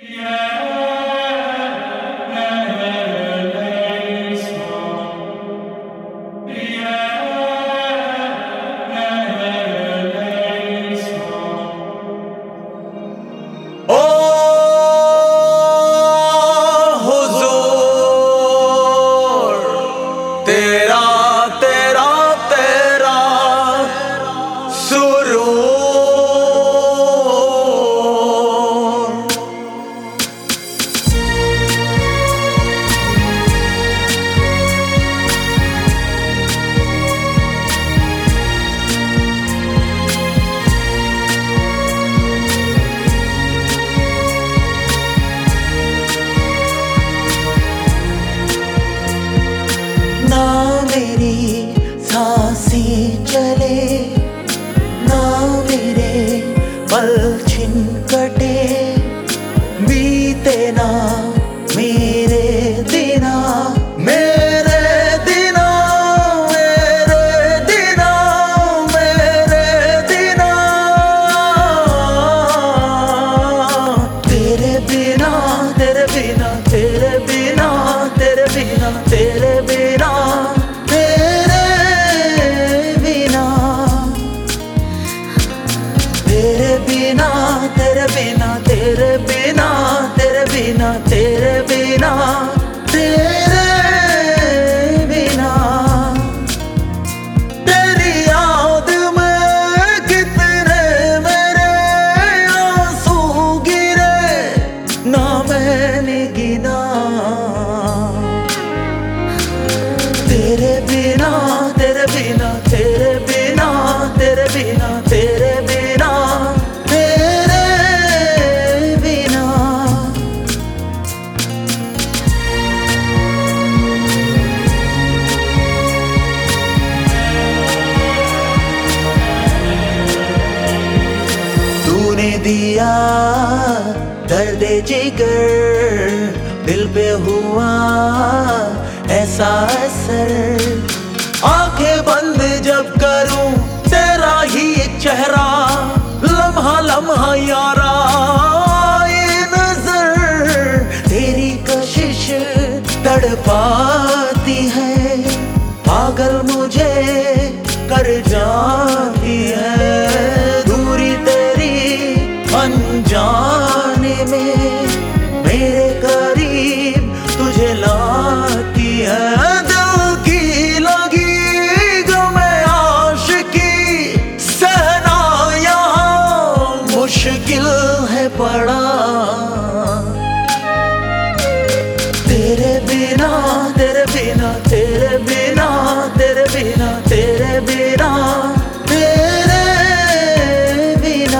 तेरा तेरा तेरा सुरूर। ना मेरी सांसें चले, ना मेरे पल छिन कटे, बीते ना मेरे दिना, मेरे दिना, मेरे दिना, मेरे दिना। तेरे बिना, तेरे बिना, तेरे बिना, तेरे बिना, तेरे बिना, तेरे बिना, तेरे बिना, तेरे बिना, तेरे बिना, तेरे बिना, तेरे बिना, तेरे बिना। तेरी याद में कितने मेरे आंसू गिरे, ना मैंने गिना। तेरे बिना, तेरे बिना, तेरे बिना, तेरे बिना, तेरे बिना, तेरे बिना। तूने दिया दर्द जिगर, दिल पे हुआ ऐसा असर। आंखें बंद जब करूं तेरा ही एक चेहरा, लम्हा लम्हा यारा ये नजर। तेरी कशिश तड़पाती है, पागल मुझे कर जाती है। दूरी तेरी अनजाने में मेरे करीब तुझे लाती है। दिल की लगी गमे आशिकी सहना यहाँ मुश्किल है बड़ा। तेरे बिना, तेरे बिना, तेरे बिना, तेरे बिना, तेरे बिना, तेरे बिना,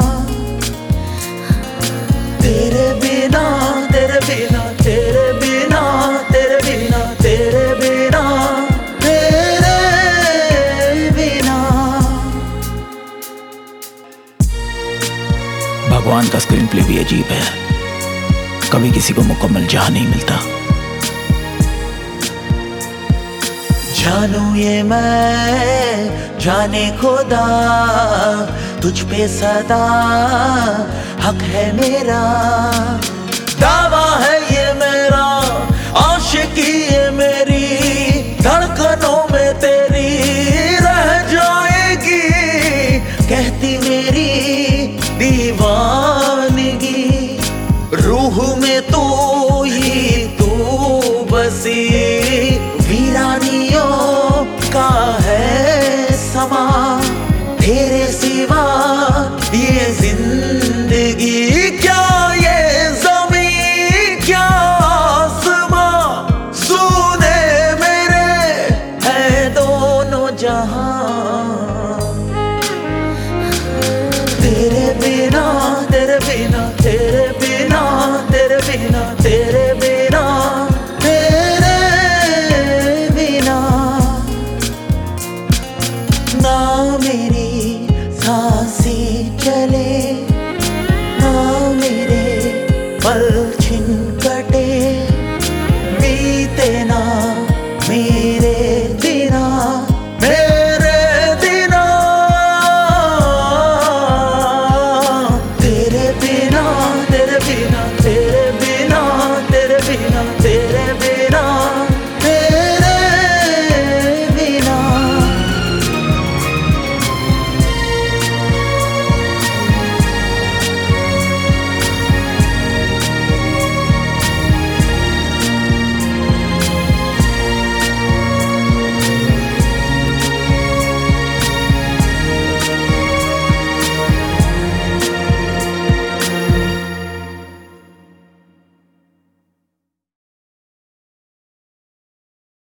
तेरे बिना, तेरे बिना, तेरे बिना, तेरे बिना, तेरे बिना, तेरे बिना। भगवान का स्क्रीन प्ले भी अजीब है, कभी किसी को मुकम्मल जहां नहीं मिलता। जानू ये मैं जाने खुदा, तुझ पे सदा हक है मेरा। दावा है ये मेरा, आशिकी ये मेरी, धड़कनों में तेरी रह जाएगी। कहती मेरी दीवानगी, रूह में